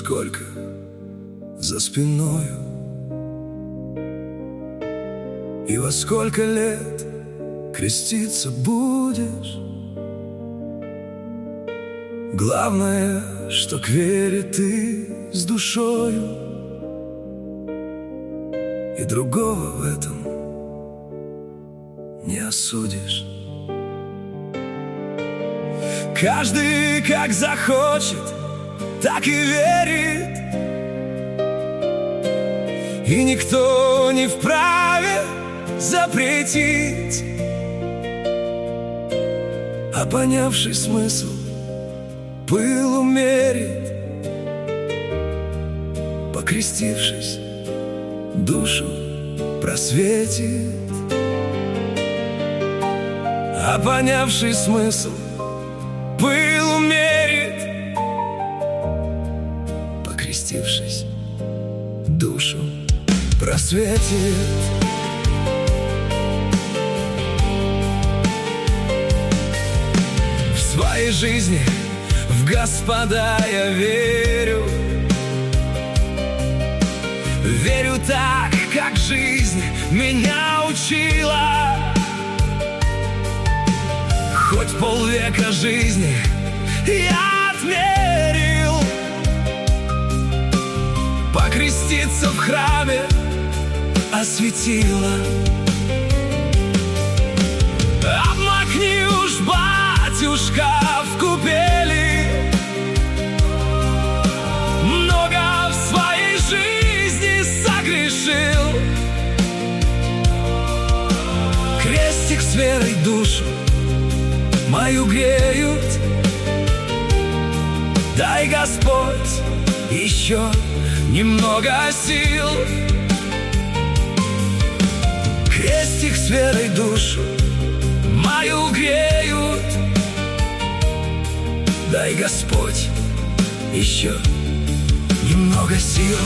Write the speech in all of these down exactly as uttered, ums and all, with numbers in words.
сколько за спиною, и во сколько лет креститься будешь. Главное, что к вере ты с душою, и другого в этом не осудишь. Каждый как захочет, так и верит, и никто не вправе запретить. А понявший смысл пыл умерит, покрестившись, душу просветит. А понявший смысл пыл умерит, покрестившись, душу просветит. В своей жизни в Господа я верю, верю так, как жизнь меня учила. Хоть полвека жизни я отмерил, покреститься в храме осветила. Обмакни уж, батюшка, в купели, много в своей жизни согрешил. Крестик с верой душу мою греют, дай, Господь, еще немного сил. Крестик с верой душу мою греют, дай, Господь, еще немного сил.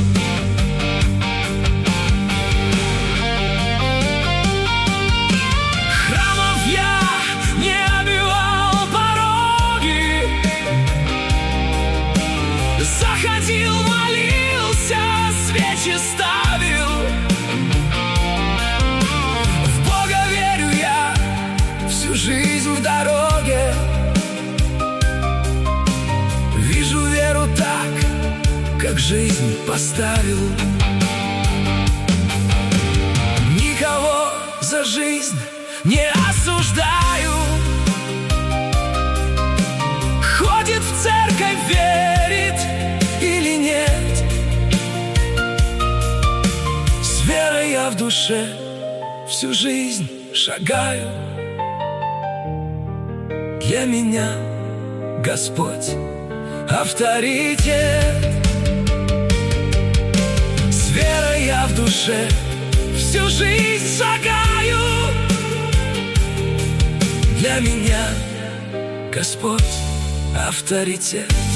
Заходил, молился, свечи ставил. В Бога верю я всю жизнь в дороге. Вижу веру так, как жизнь поставил. Никого за жизнь не осуждаю. Ходит в церковь, верит или нет, с верой я в душе всю жизнь шагаю. Для меня Господь авторитет. С верой я в душе всю жизнь шагаю. Для меня Господь авторитет.